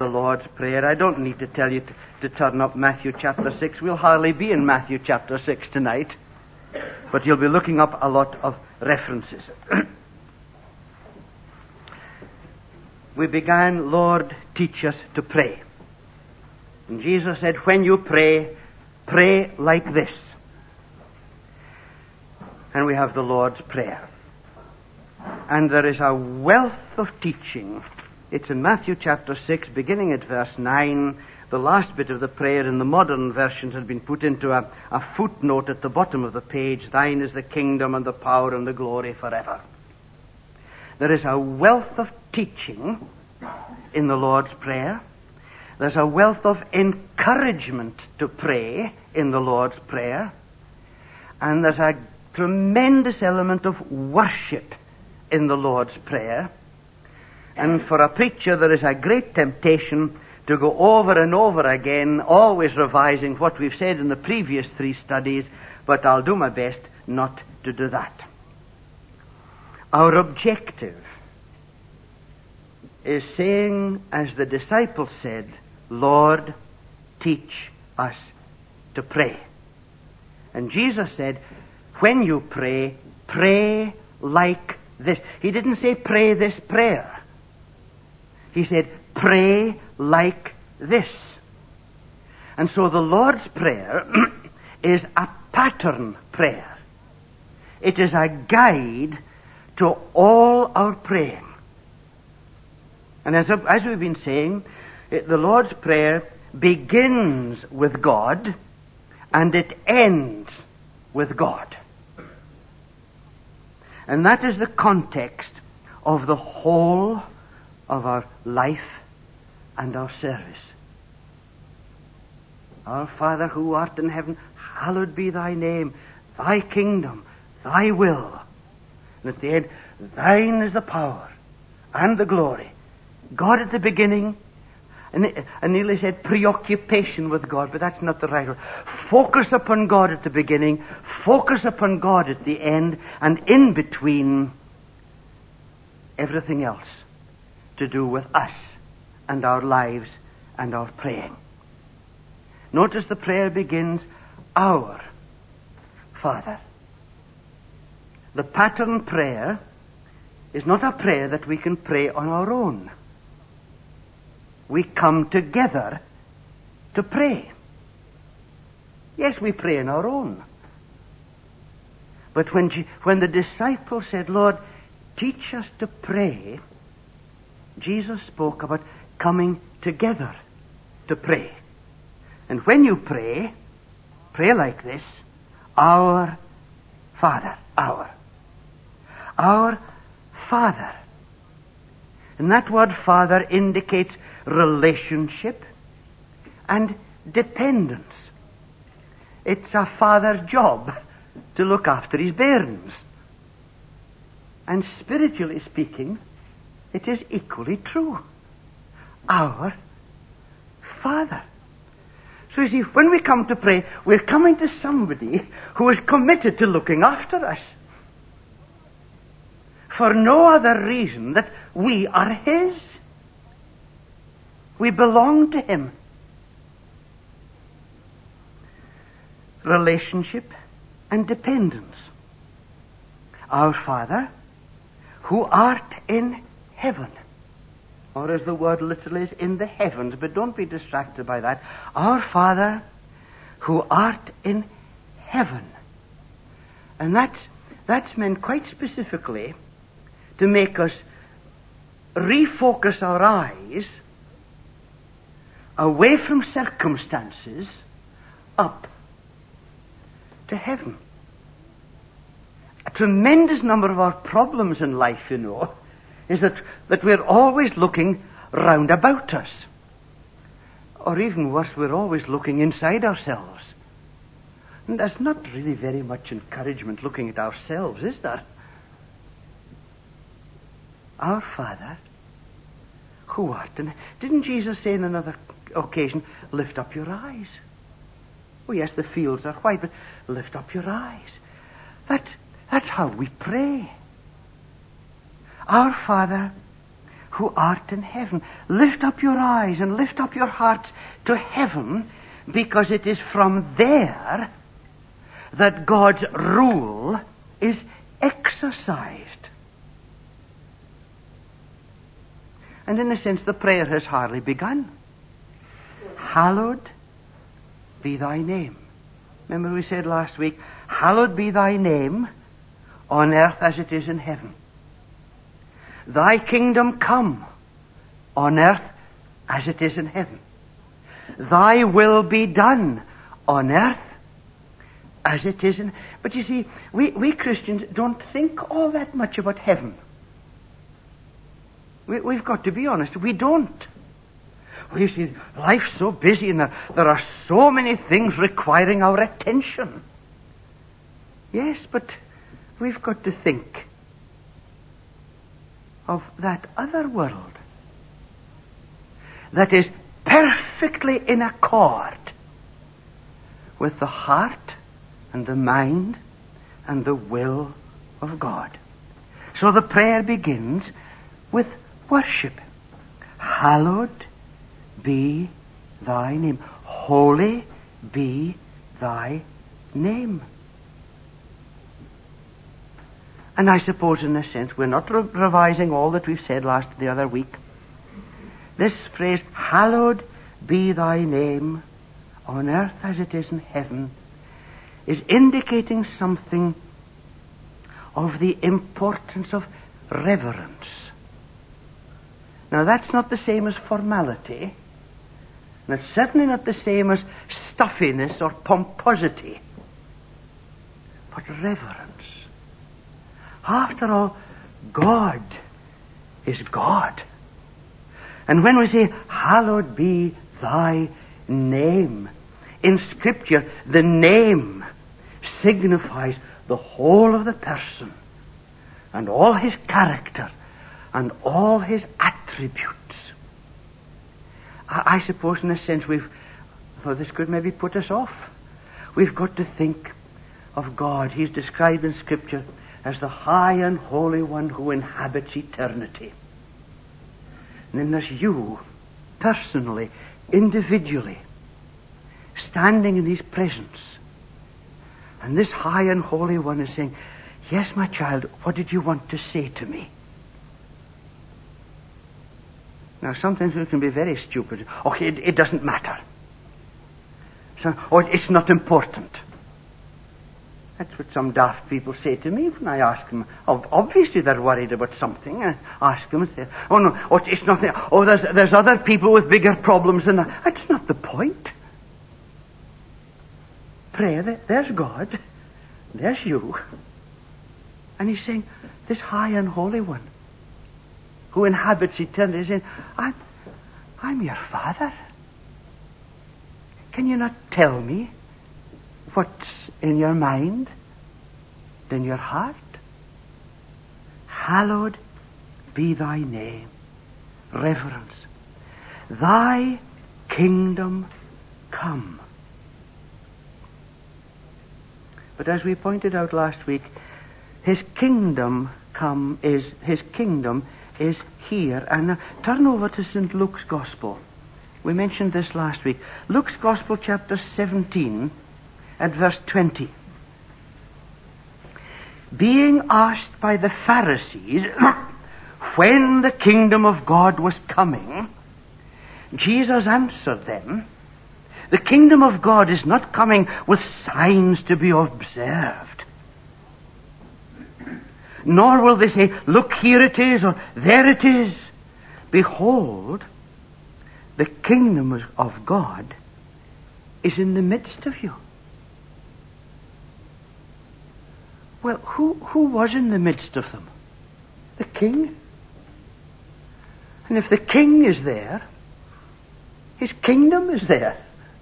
the Lord's Prayer. I don't need to tell you to turn up Matthew chapter 6. We'll hardly be in Matthew chapter 6 tonight, but you'll be looking up a lot of references. We began, Lord, teach us to pray. And Jesus said, when you pray, pray like this. And we have the Lord's Prayer. And there is a wealth of teaching. It's in Matthew chapter 6, beginning at verse 9. The last bit of the prayer in the modern versions has been put into a footnote at the bottom of the page. Thine is the kingdom and the power and the glory forever. There is a wealth of teaching in the Lord's Prayer. There's a wealth of encouragement to pray in the Lord's Prayer. And there's a tremendous element of worship in the Lord's Prayer. And for a preacher, there is a great temptation to go over and over again, always revising what we've said in the previous 3 studies, but I'll do my best not to do that. Our objective is saying, as the disciples said, Lord, teach us to pray. And Jesus said, when you pray, pray like this. He didn't say pray this prayer. He said, pray like this. And so the Lord's Prayer is a pattern prayer. It is a guide to all our praying. And as we've been saying, the Lord's Prayer begins with God and it ends with God. And that is the context of the whole of our life and our service. Our Father who art in heaven, hallowed be thy name, thy kingdom, thy will. And at the end, thine is the power and the glory. God at the beginning, and nearly said preoccupation with God, but that's not the right word. Focus upon God at the beginning, focus upon God at the end, and in between, everything else to do with us and our lives and our praying. Notice the prayer begins, Our Father. The pattern prayer is not a prayer that we can pray on our own. We come together to pray. Yes, we pray on our own. But when the disciples said, Lord, teach us to pray, Jesus spoke about coming together to pray. And when you pray like this, Our Father, Our Father. And that word Father indicates relationship and dependence. It's a father's job to look after his bairns. And spiritually speaking, it is equally true. Our Father. So you see, when we come to pray, we're coming to somebody who is committed to looking after us. For no other reason that we are His. We belong to Him. Relationship and dependence. Our Father, who art in heaven. Or as the word literally is, in the heavens, but don't be distracted by that. Our Father, who art in heaven. And that's meant quite specifically to make us refocus our eyes away from circumstances up to heaven. A tremendous number of our problems in life, is that we're always looking round about us. Or even worse, we're always looking inside ourselves. And there's not really very much encouragement looking at ourselves, is there? Our Father, who art in heaven. Didn't Jesus say on another occasion, lift up your eyes? Oh yes, the fields are white, but lift up your eyes. That's how we pray. Our Father, who art in heaven. Lift up your eyes and lift up your hearts to heaven, because it is from there that God's rule is exercised. And in a sense, the prayer has hardly begun. Hallowed be thy name. Remember we said last week, hallowed be thy name on earth as it is in heaven. Thy kingdom come on earth as it is in heaven. Thy will be done on earth as it is in... But you see, we Christians don't think all that much about heaven. We've got to be honest, we don't. You see, life's so busy and there are so many things requiring our attention. Yes, but we've got to think of that other world that is perfectly in accord with the heart and the mind and the will of God. So the prayer begins with worship. Hallowed be thy name. Holy be thy name. And I suppose in a sense we're not revising all that we've said the other week. This phrase, hallowed be thy name on earth as it is in heaven, is indicating something of the importance of reverence. Now that's not the same as formality, and it's certainly not the same as stuffiness or pomposity, but reverence. After all, God is God. And when we say, hallowed be thy name, in Scripture, the name signifies the whole of the person and all his character and all his attributes. I suppose in a sense this could maybe put us off. We've got to think of God. He's described in Scripture as the high and holy one who inhabits eternity. And then there's you, personally, individually, standing in his presence. And this high and holy one is saying, yes, my child, what did you want to say to me? Now, sometimes we can be very stupid. Okay, it doesn't matter. Or it's not important. That's what some daft people say to me when I ask them. Oh, obviously they're worried about something. I ask them and say, oh no, it's nothing. Oh, there's other people with bigger problems than that. That's not the point. Pray, there's God. There's you. And he's saying, this high and holy one who inhabits eternity is saying, I'm your Father. Can you not tell me what's in your mind, in your heart? Hallowed be thy name. Reverence. Thy kingdom come. But as we pointed out last week, his kingdom is here. And turn over to St. Luke's Gospel. We mentioned this last week. Luke's Gospel, chapter 17, at verse 20. Being asked by the Pharisees when the kingdom of God was coming, Jesus answered them, the kingdom of God is not coming with signs to be observed. Nor will they say, look, here it is, or there it is. Behold, the kingdom of God is in the midst of you. Well, who was in the midst of them? The king. And if the king is there, his kingdom is there.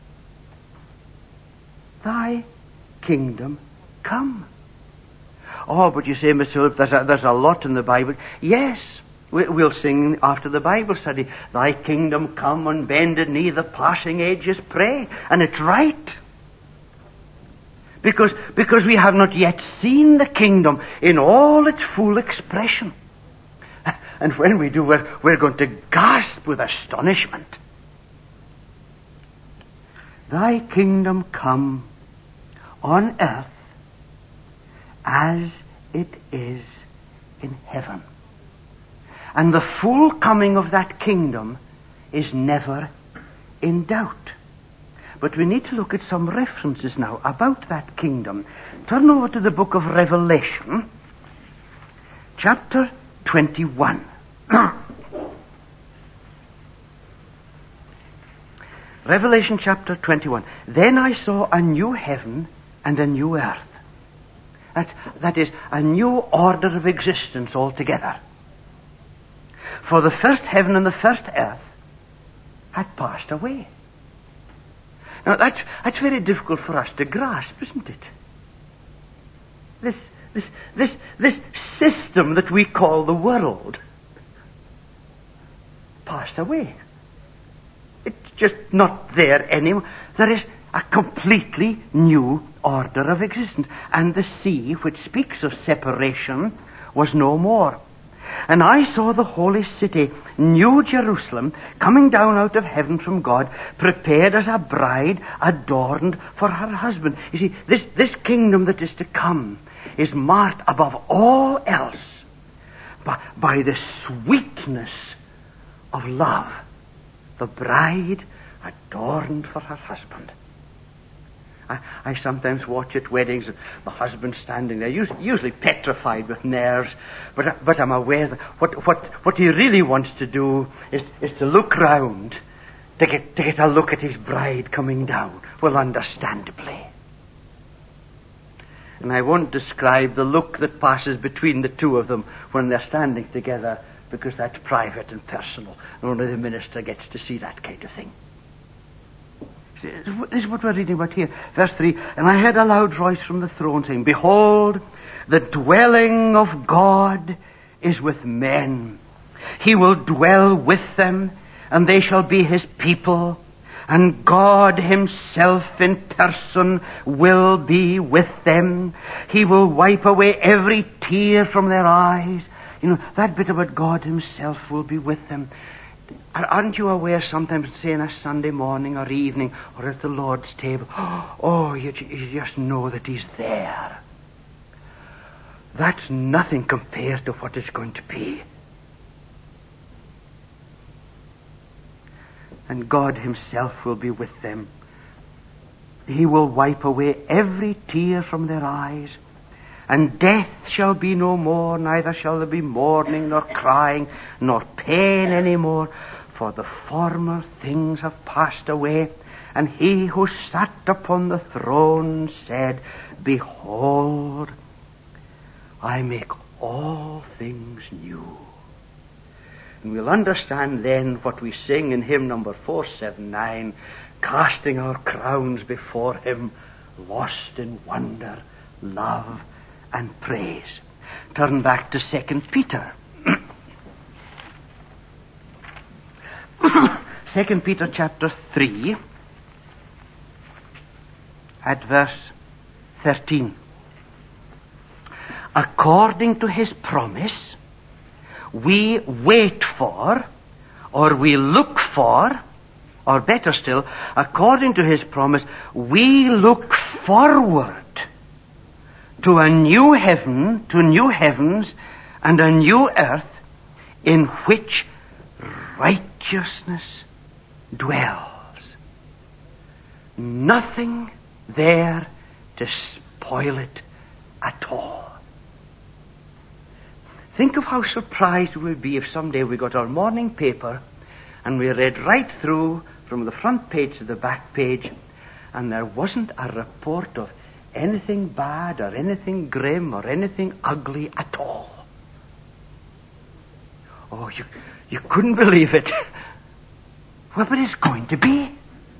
Thy kingdom come. Oh, but you say, Mr. Philip, there's a lot in the Bible. Yes, we'll sing after the Bible study, thy kingdom come, on bended knee the passing ages pray. And it's right. Because we have not yet seen the kingdom in all its full expression. And when we do, we're going to gasp with astonishment. Thy kingdom come on earth as it is in heaven. And the full coming of that kingdom is never in doubt. But we need to look at some references now about that kingdom. Turn over to the book of Revelation, chapter 21. Revelation chapter 21. Then I saw a new heaven and a new earth. That is, a new order of existence altogether. For the first heaven and the first earth had passed away. Now that's very difficult for us to grasp, isn't it? This system that we call the world passed away. It's just not there anymore. There is a completely new order of existence. And the sea, which speaks of separation, was no more. And I saw the holy city, New Jerusalem, coming down out of heaven from God, prepared as a bride adorned for her husband. You see, this kingdom that is to come is marked above all else by the sweetness of love. The bride adorned for her husband. I sometimes watch at weddings, the husband standing there, usually petrified with nerves, but I'm aware that what he really wants to do is to look round, to get a look at his bride coming down. Well, understandably. And I won't describe the look that passes between the two of them when they're standing together, because that's private and personal, and only the minister gets to see that kind of thing. This is what we're reading about here. Verse 3, and I heard a loud voice from the throne saying, behold, the dwelling of God is with men. He will dwell with them, and they shall be his people. And God himself in person will be with them. He will wipe away every tear from their eyes. You know, that bit about God himself will be with them. Aren't you aware sometimes, say on a Sunday morning or evening or at the Lord's table, you just know that he's there. That's nothing compared to what it's going to be. And God himself will be with them. He will wipe away every tear from their eyes. And death shall be no more, neither shall there be mourning, nor crying, nor pain any more, for the former things have passed away. And he who sat upon the throne said, behold, I make all things new. And we'll understand then what we sing in hymn number 479, casting our crowns before him, lost in wonder, love, and praise. Turn back to 2 Peter. 2 Peter chapter 3 at verse 13. According to his promise, we wait for, or we look for, or better still, according to his promise, we look forward to a new heaven, to new heavens, and a new earth in which righteousness dwells. Nothing there to spoil it at all. Think of how surprised we would be if someday we got our morning paper and we read right through from the front page to the back page, and there wasn't a report of anything bad or anything grim or anything ugly at all. Oh, you couldn't believe it. Well, but it's going to be.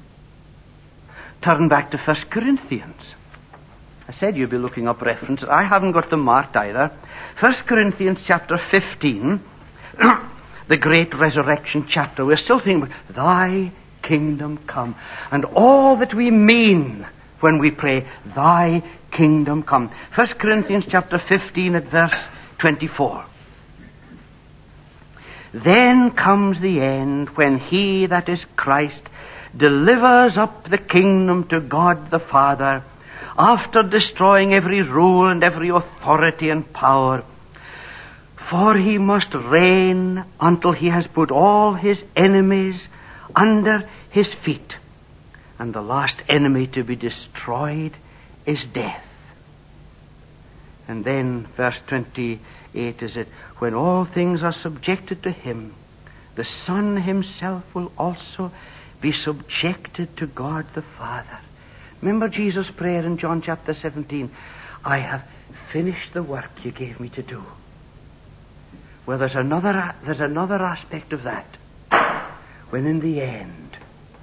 Turn back to 1 Corinthians. I said you'd be looking up references. I haven't got them marked either. 1 Corinthians chapter 15, the great resurrection chapter. We're still thinking about thy kingdom come. And all that we mean when we pray, thy kingdom come. 1 Corinthians chapter 15 at verse 24. Then comes the end, when he, that is Christ, delivers up the kingdom to God the Father, after destroying every rule and every authority and power. For he must reign until he has put all his enemies under his feet. And the last enemy to be destroyed is death. And then verse 28 is it, when all things are subjected to him, the Son himself will also be subjected to God the Father. Remember Jesus' prayer in John chapter 17, I have finished the work you gave me to do. Well, there's another aspect of that. When in the end,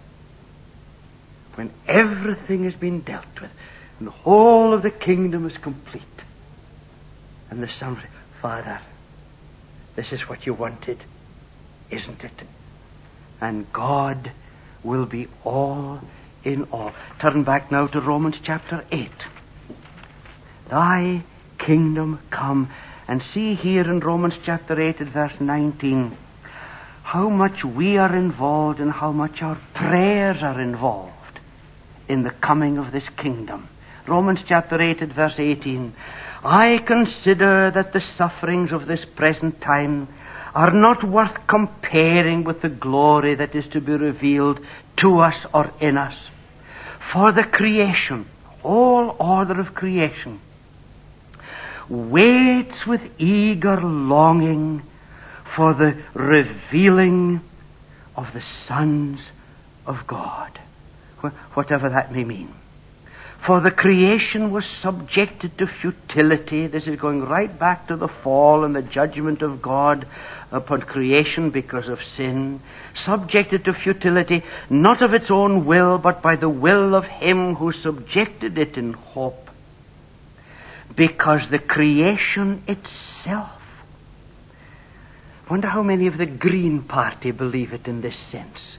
when everything has been dealt with, and the whole of the kingdom is complete, and the Son says, Father, this is what you wanted, isn't it? And God will be all in all. Turn back now to Romans chapter 8. Thy kingdom come. And see here in Romans chapter 8 at verse 19, how much we are involved and how much our prayers are involved in the coming of this kingdom. Romans chapter 8 at verse 18, I consider that the sufferings of this present time are not worth comparing with the glory that is to be revealed to us or in us. For the creation, all order of creation, waits with eager longing for the revealing of the sons of God, whatever that may mean. For the creation was subjected to futility. This is going right back to the fall and the judgment of God upon creation because of sin. Subjected to futility, not of its own will, but by the will of him who subjected it in hope. Because the creation itself. Wonder how many of the Green Party believe it in this sense.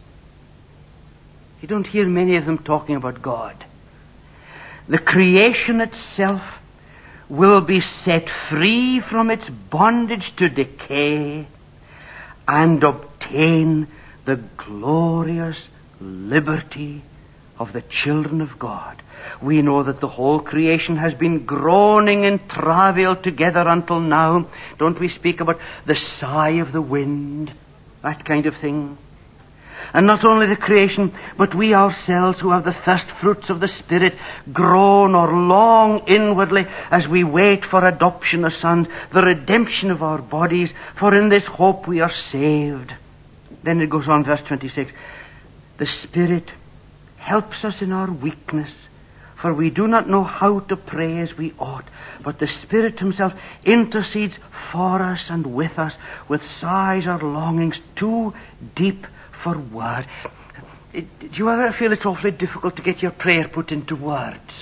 You don't hear many of them talking about God. The creation itself will be set free from its bondage to decay and obtain the glorious liberty of the children of God. We know that the whole creation has been groaning in travail together until now. Don't we speak about the sigh of the wind, that kind of thing? And not only the creation, but we ourselves who have the first fruits of the Spirit groan or long inwardly as we wait for adoption as sons, the redemption of our bodies, for in this hope we are saved. Then it goes on, verse 26. The Spirit helps us in our weakness, for we do not know how to pray as we ought, but the Spirit himself intercedes for us and with us with sighs or longings too deep for word. Do you ever feel it's awfully difficult to get your prayer put into words?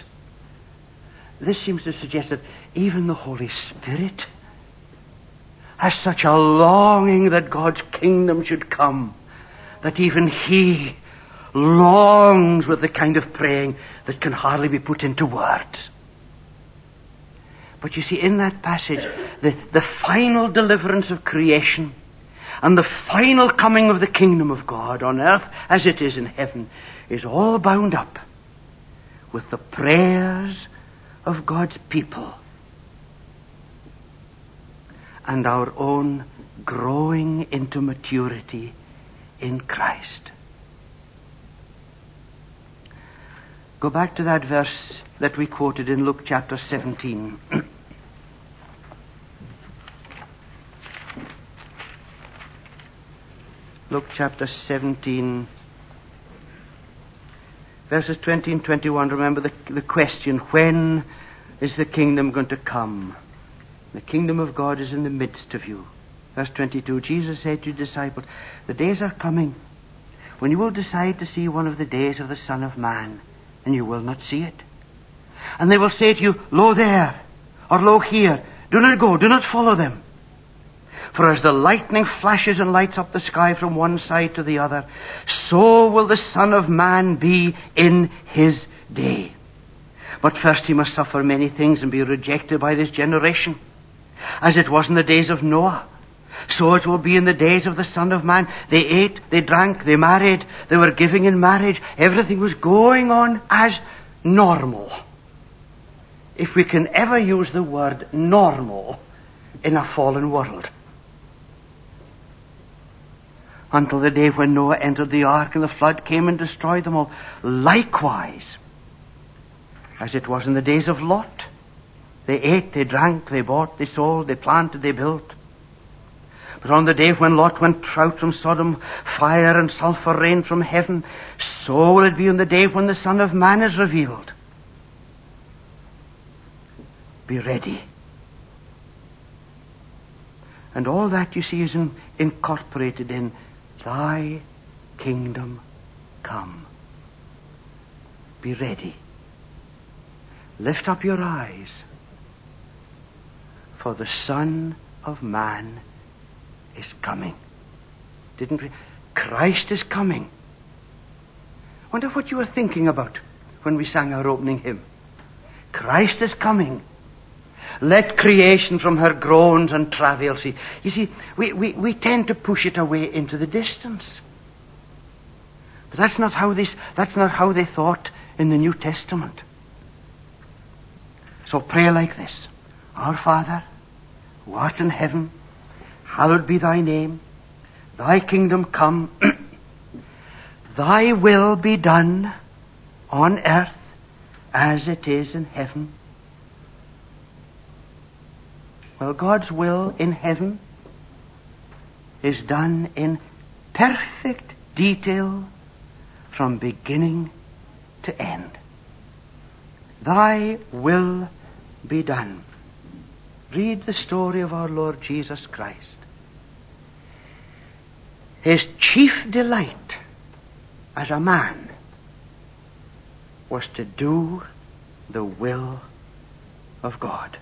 This seems to suggest that even the Holy Spirit has such a longing that God's kingdom should come, that even he longs with the kind of praying that can hardly be put into words. But you see, in that passage, the final deliverance of creation and the final coming of the kingdom of God on earth as it is in heaven is all bound up with the prayers of God's people and our own growing into maturity in Christ. Go back to that verse that we quoted in Luke chapter 17. Luke chapter 17, verses 20 and 21. Remember the question, when is the kingdom going to come? The kingdom of God is in the midst of you. Verse 22, Jesus said to his disciples, the days are coming when you will decide to see one of the days of the Son of Man, and you will not see it. And they will say to you, lo there, or lo here, do not go, do not follow them. For as the lightning flashes and lights up the sky from one side to the other, so will the Son of Man be in his day. But first he must suffer many things and be rejected by this generation, as it was in the days of Noah. So it will be in the days of the Son of Man. They ate, they drank, they married, they were giving in marriage. Everything was going on as normal. If we can ever use the word normal in a fallen world. Until the day when Noah entered the ark and the flood came and destroyed them all. Likewise, as it was in the days of Lot. They ate, they drank, they bought, they sold, they planted, they built. But on the day when Lot went out from Sodom, fire and sulfur rained from heaven. So will it be on the day when the Son of Man is revealed. Be ready. And all that, you see, is incorporated in Thy kingdom come. Be ready. Lift up your eyes, for the Son of Man is coming. Didn't we? Christ is coming. Wonder what you were thinking about when we sang our opening hymn. Christ is coming. Let creation from her groans and travail see. You see, we tend to push it away into the distance. But that's not how they thought in the New Testament. So pray like this. Our Father, who art in heaven, hallowed be thy name. Thy kingdom come. Thy will be done on earth as it is in heaven. Well, God's will in heaven is done in perfect detail from beginning to end. Thy will be done. Read the story of our Lord Jesus Christ. His chief delight as a man was to do the will of God.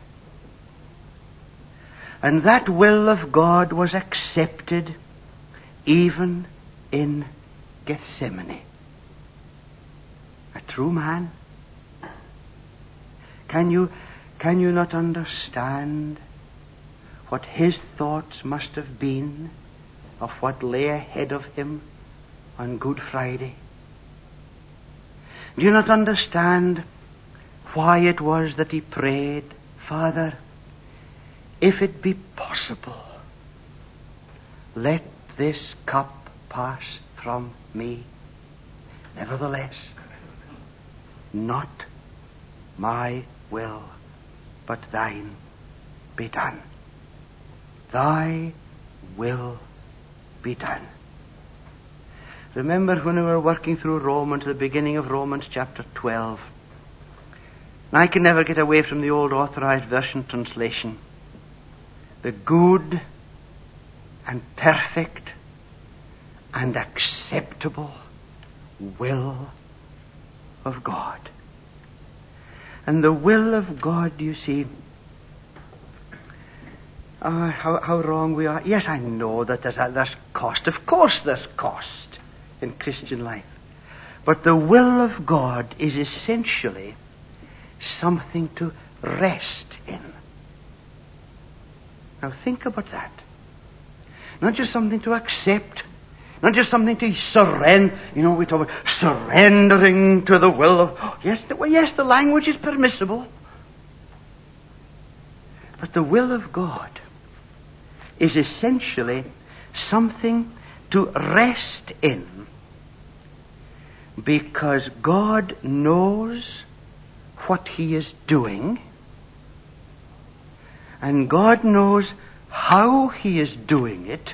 And that will of God was accepted even in Gethsemane. A true man. Can you not understand what his thoughts must have been of what lay ahead of him on Good Friday? Do you not understand why it was that he prayed, Father, if it be possible, let this cup pass from me. Nevertheless, not my will, but thine be done. Thy will be done. Remember when we were working through Romans, the beginning of Romans chapter 12. And I can never get away from the old Authorized Version translation. The good and perfect and acceptable will of God. And the will of God, you see, how wrong we are. Yes, I know that there's cost. Of course there's cost in Christian life. But the will of God is essentially something to rest in. Now think about that. Not just something to accept, not just something to surrender. You know, we talk about surrendering to the will of... Yes, the language is permissible. But the will of God is essentially something to rest in, because God knows what He is doing, and God knows how He is doing it,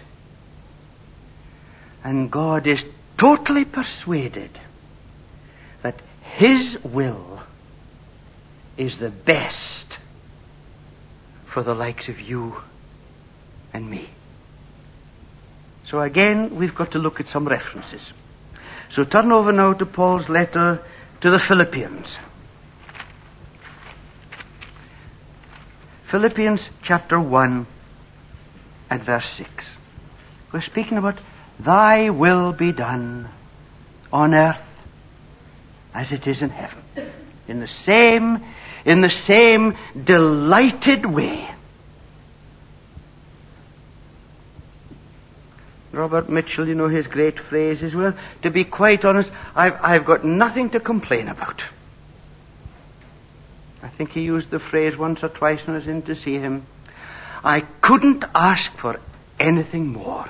and God is totally persuaded that His will is the best for the likes of you and me. So again, we've got to look at some references. So turn over now to Paul's letter to the Philippians. Philippians chapter 1 and verse 6. We're speaking about thy will be done on earth as it is in heaven. In the same delighted way Robert Mitchell, you know his great phrase is, well, to be quite honest, I've got nothing to complain about. I think he used the phrase once or twice when I was in to see him. I couldn't ask for anything more.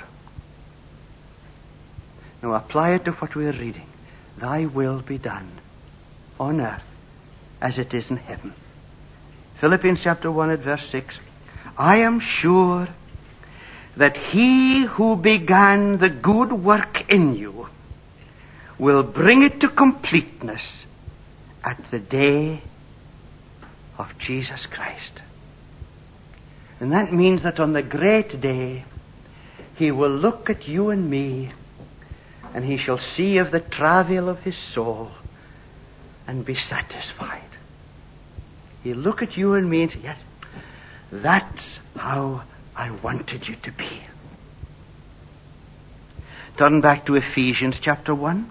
Now apply it to what we're reading. Thy will be done on earth as it is in heaven. Philippians chapter 1 at verse 6. I am sure that he who began the good work in you will bring it to completeness at the day of Jesus Christ. And that means that on the great day, he will look at you and me, and he shall see of the travail of his soul and be satisfied. He'll look at you and me and say, yes, that's how I wanted you to be. Turn back to Ephesians chapter 1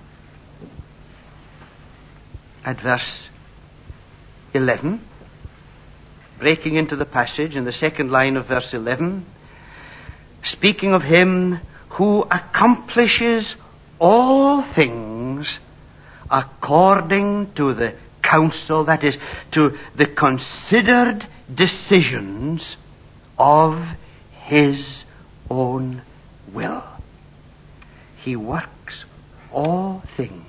at verse 11. Breaking into the passage in the second line of verse 11. Speaking of him who accomplishes all things according to the counsel, that is, to the considered decisions of his own will. He works all things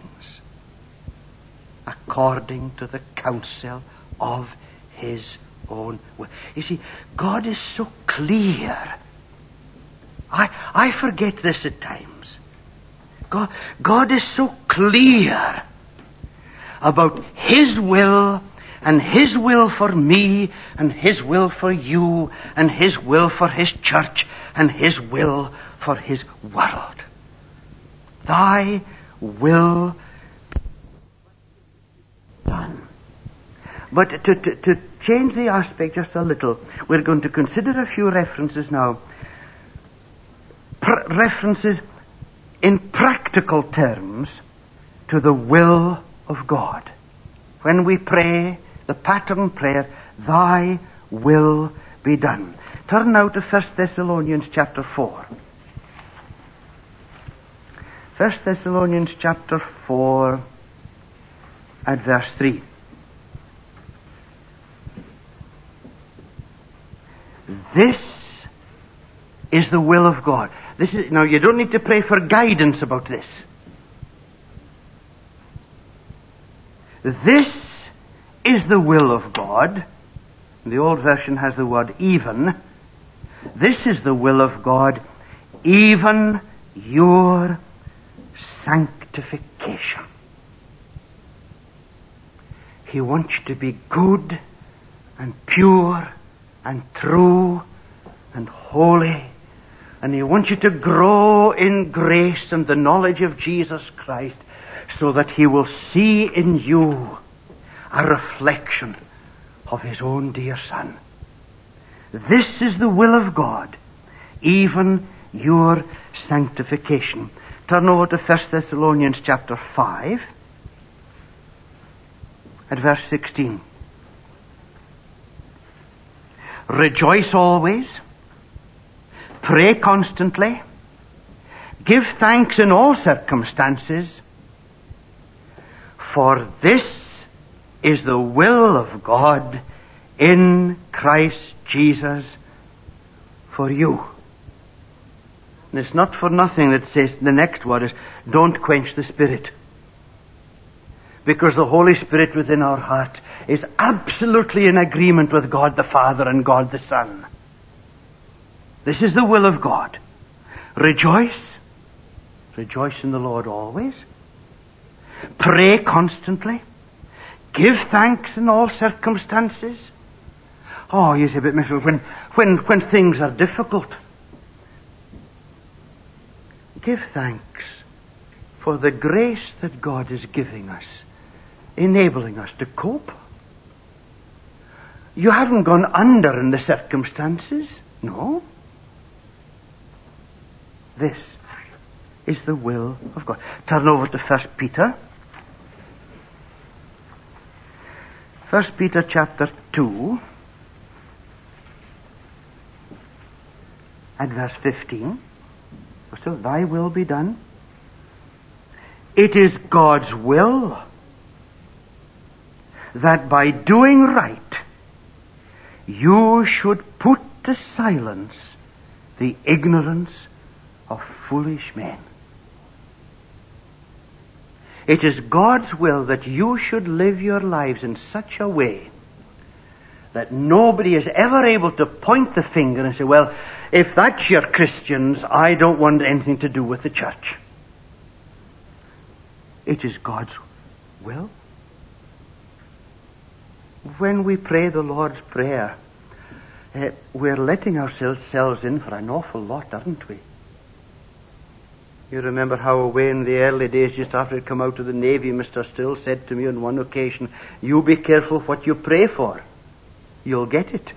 according to the counsel of his own will. You see, God is so clear. I forget this at times. God is so clear about his will, and his will for me, and his will for you, and his will for his church, and his will for his world. Thy will be done. But to change the aspect just a little, we're going to consider a few references now. References in practical terms to the will of God. When we pray the pattern prayer, thy will be done. Turn now to 1 Thessalonians chapter 4. 1 Thessalonians chapter 4 at verse 3. This is the will of God. Now you don't need to pray for guidance about this. This is the will of God. The old version has the word even. This is the will of God, even your sanctification. He wants you to be good and pure and true and holy. And he wants you to grow in grace and the knowledge of Jesus Christ, so that he will see in you a reflection of his own dear Son. This is the will of God, even your sanctification. Turn over to 1 Thessalonians chapter 5 at verse 16. Rejoice always, pray constantly, give thanks in all circumstances, for this is the will of God in Christ Jesus for you. And it's not for nothing that says the next word is, don't quench the Spirit. Because the Holy Spirit within our heart is absolutely in agreement with God the Father and God the Son. This is the will of God. Rejoice. Rejoice in the Lord always. Pray constantly. Give thanks in all circumstances. Oh, you say, but when things are difficult, give thanks for the grace that God is giving us, enabling us to cope. You haven't gone under in the circumstances. No. This is the will of God. Turn over to 1 Peter. 1 Peter chapter 2 at verse 15. Still, thy will be done. It is God's will that by doing right, you should put to silence the ignorance of foolish men. It is God's will that you should live your lives in such a way that nobody is ever able to point the finger and say, well, if that's your Christians, I don't want anything to do with the church. It is God's will. When we pray the Lord's Prayer, we're letting ourselves in for an awful lot, aren't we? You remember how away in the early days, just after I'd come out of the Navy, Mr. Still said to me on one occasion, you be careful what you pray for. You'll get it.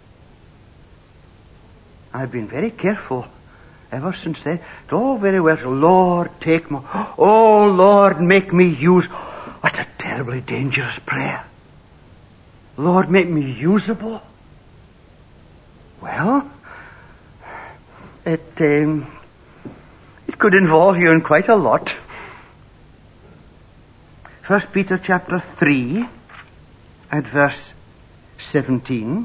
I've been very careful ever since then. It's all very well, Lord, take me. Oh, Lord, make me use. What a terribly dangerous prayer. Lord, make me usable. Well, it could involve you in quite a lot. 1 Peter chapter 3 at verse 17.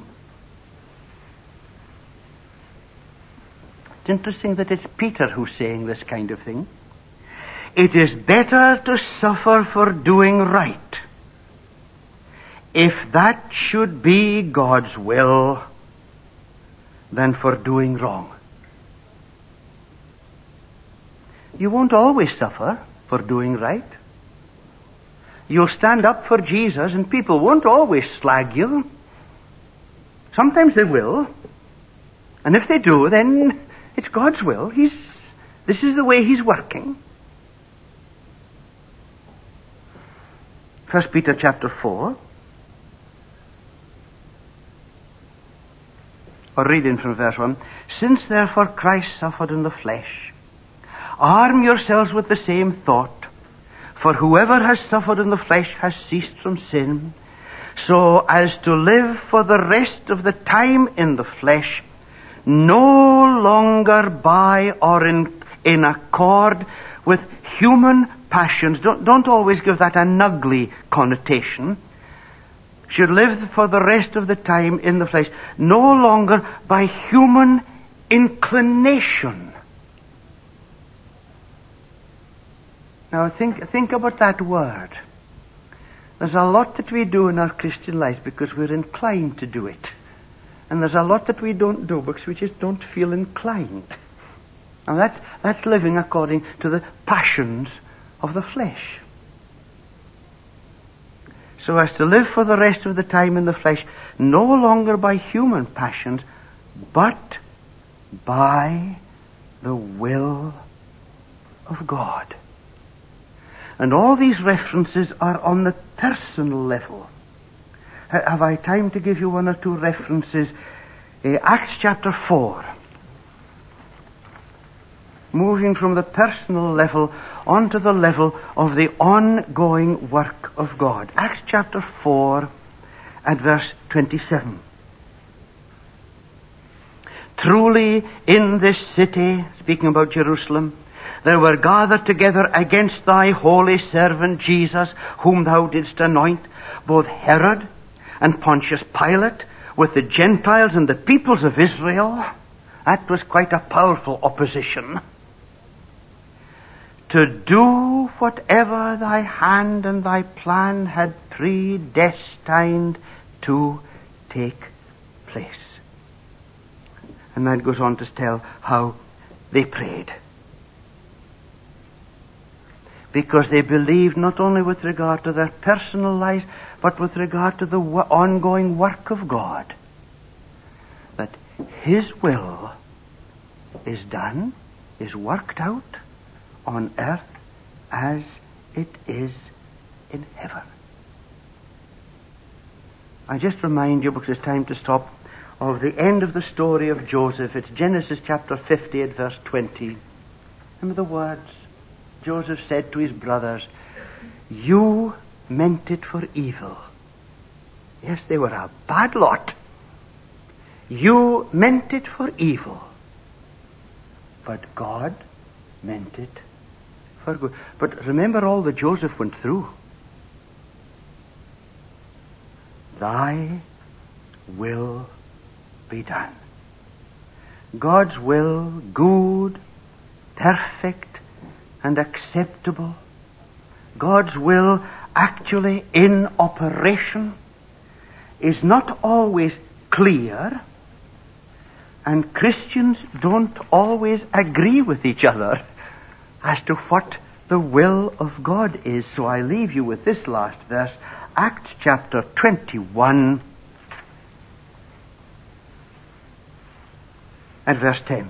It's interesting that it's Peter who's saying this kind of thing. It is better to suffer for doing right, if that should be God's will, than for doing wrong. You won't always suffer for doing right. You'll stand up for Jesus and people won't always slag you. Sometimes they will. And if they do, then it's God's will. This is the way He's working. 1 Peter chapter 4. Or reading from verse 1. Since therefore Christ suffered in the flesh, arm yourselves with the same thought. For whoever has suffered in the flesh has ceased from sin, so as to live for the rest of the time in the flesh, no longer by or in accord with human passions. Don't always give that an ugly connotation. Should live for the rest of the time in the flesh, no longer by human inclination. Now think about that word. There's a lot that we do in our Christian lives because we're inclined to do it. And there's a lot that we don't do because we just don't feel inclined. And that's living according to the passions of the flesh. So as to live for the rest of the time in the flesh, no longer by human passions, but by the will of God. And all these references are on the personal level. Have I time to give you one or two references? Acts chapter 4. Moving from the personal level onto the level of the ongoing work of God. Acts chapter 4 at verse 27. Truly in this city, speaking about Jerusalem, there were gathered together against thy holy servant Jesus, whom thou didst anoint, both Herod and Pontius Pilate, with the Gentiles and the peoples of Israel. That was quite a powerful opposition. To do whatever thy hand and thy plan had predestined to take place. And that goes on to tell how they prayed. Because they believed not only with regard to their personal lives, but with regard to the ongoing work of God, that His will is done, is worked out on earth as it is in heaven. I just remind you, because it's time to stop, of the end of the story of Joseph. It's Genesis chapter 50 at verse 20. Remember the words Joseph said to his brothers, you meant it for evil. Yes, they were a bad lot. You meant it for evil. But God meant it for good. But remember all that Joseph went through. Thy will be done. God's will, good, perfect, and acceptable. God's will actually in operation is not always clear, and Christians don't always agree with each other as to what the will of God is. So I leave you with this last verse, Acts chapter 21 and verse 10.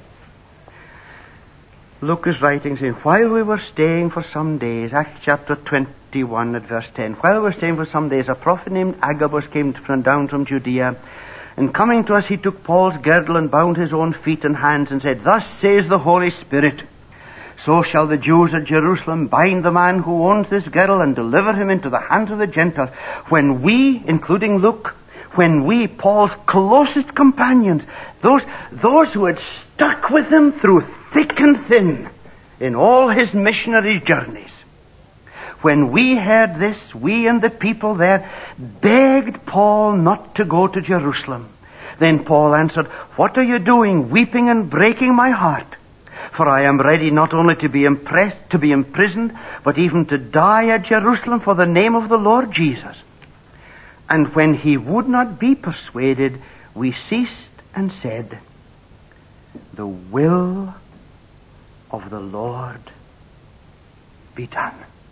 Luke is writing, saying, while we were staying for some days, Acts chapter 21 at verse 10, while we were staying for some days, a prophet named Agabus came down from Judea, and coming to us he took Paul's girdle and bound his own feet and hands and said, thus says the Holy Spirit, so shall the Jews at Jerusalem bind the man who owns this girdle and deliver him into the hands of the Gentiles. When we, including Luke, when we, Paul's closest companions, those who had stuck with him through thick and thin in all his missionary journeys, when we heard this, we and the people there begged Paul not to go to Jerusalem. Then Paul answered, what are you doing, weeping and breaking my heart? For I am ready not only to be imprisoned, but even to die at Jerusalem for the name of the Lord Jesus. And when he would not be persuaded, we ceased and said, the will of the Lord be done.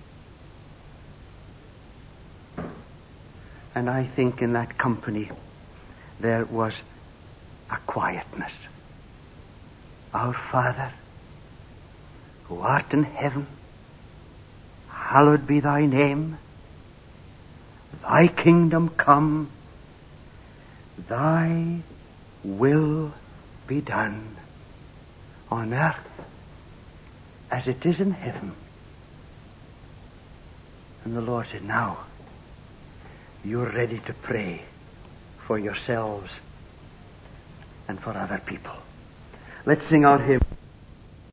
And I think in that company there was a quietness. Our Father, who art in heaven, hallowed be thy name. Thy kingdom come, thy will be done on earth as it is in heaven. And the Lord said, now you're ready to pray for yourselves and for other people. Let's sing our hymn.